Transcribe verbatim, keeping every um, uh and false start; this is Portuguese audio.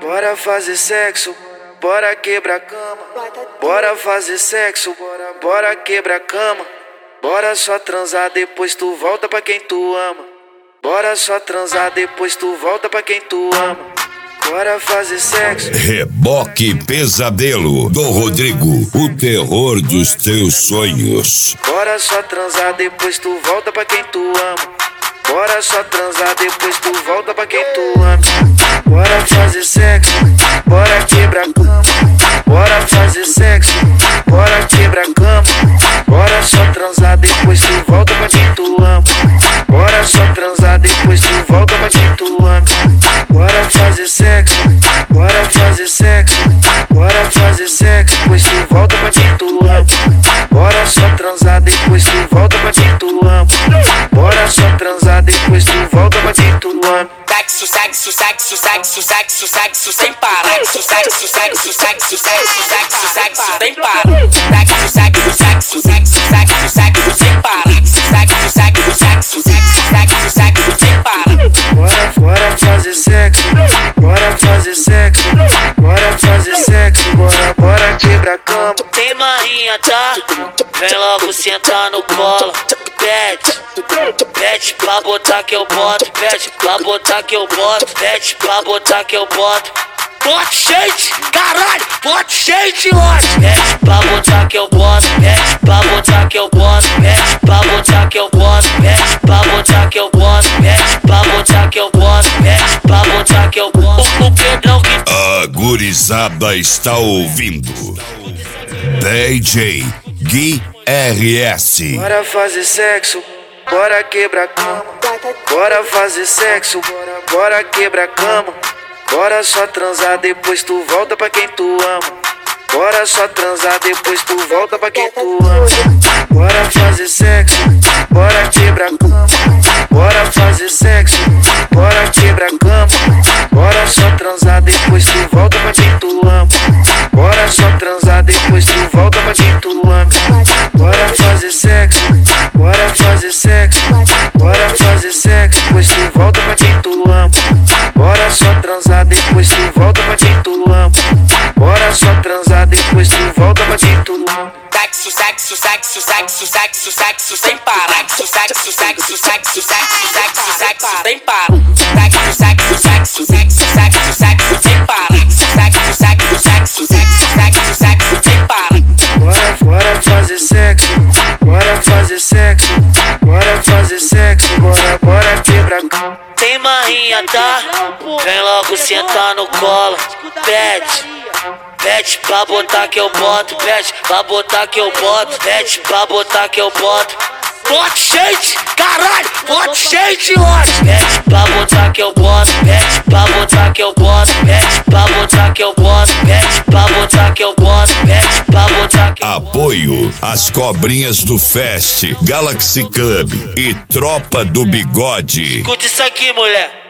Bora fazer sexo, bora quebrar cama. Bora fazer sexo, bora, bora quebrar cama. Bora só transar, depois tu volta pra quem tu ama. Bora só transar, depois tu volta pra quem tu ama. Bora fazer sexo. Reboque Pesadelo do Rodrigo, o terror dos teus sonhos. Bora só transar, depois tu volta pra quem tu ama. Bora só transar, depois tu volta pra quem tu ama. Bora fazer sexo, bora quebrar cama. Bora fazer sexo, bora quebrar cama. Bora só transar, depois tu volta pra quem tu ama. Bora só transar, depois tu volta pra quem tu ama. Bora fazer sexo, bora fazer sexo. Bora fazer sexo, depois tu volta pra quem tu ama. Bora só transar, depois tu volta pra quem tu ama. Bora só transar, depois tu volta pra quem tu ama. Sexo, sexo, sexo, sexo, sexo, sexo sem parar. Sexo, sexo, sexo, sexo, sexo, sexo, sexo sem parar. Sexo, sexo, sexo, sexo, sexo, sexo sem parar. Sexo, sexo, sexo, sexo, sexo, sexo sem parar. Bora, bora fazer sexo, bora fazer sexo. Bora fazer sexo, bora, bora quebrar cama. Tem marinha, tá? Vem logo sentar no colo. Pede, pede pra botar que eu boto. Pede pra botar que eu boto. Pede pra botar que eu boto. Bote shade, caralho, bote shade lote. Pede pra botar que eu boto. Pede pra botar que eu boto. Pede pra botar que eu boto. Pede pra botar que eu boto. Pede pra botar que eu boto. Pede pra botar que eu boto. O Pedrão que A gurizada está ouvindo D J Gui R S. Bora fazer sexo, bora quebrar cama. Bora fazer sexo, bora, bora quebrar cama. Bora só transar, depois tu volta pra quem tu ama. Bora só transar, depois tu volta pra quem tu ama. Bora fazer sexo, bora quebrar cama. Bora fazer sexo, bora quebrar cama. Bora só transar, depois tu volta pra quem tu ama. Bora só transar, depois tu volta pra quem tu ama. Bora fazer sexo, bora fazer sexo. Bora fazer sexo, depois tu volta pra quem tu ama. Bora só transar, depois tu volta pra quem tu ama. Bora só transar, depois tu volta pra quem tu ama. Sexo, sexo, sexo, sexo, sexo, sexo sem parar. Sexo, sexo, sexo, sexo, sexo, sexo, sexo sem parar. Sexo, sexo, sexo, sexo, sexo, sexo sem parar. Sexo, sexo, sexo, sexo, sexo, sexo sem parar. Bora, bora fazer sexo, bora fazer sexo. Bora fazer sexo, bora, bora quebrar cama. Tem marinha, tá? Vem logo sentar no colo. Pede, pede pra botar que eu boto. Pede pra botar que eu boto. Pede pra botar que eu boto. Bote shade, caralho, bote shade lote. Pede pra botar que eu boto. Pede pra botar que eu boto. Pede pra botar que eu boto. Pede pra botar que eu boto. Pede pra botar que eu boto. Apoio às cobrinhas do Fest, Galaxy Club e Tropa do Bigode. Escuta isso aqui, mulher.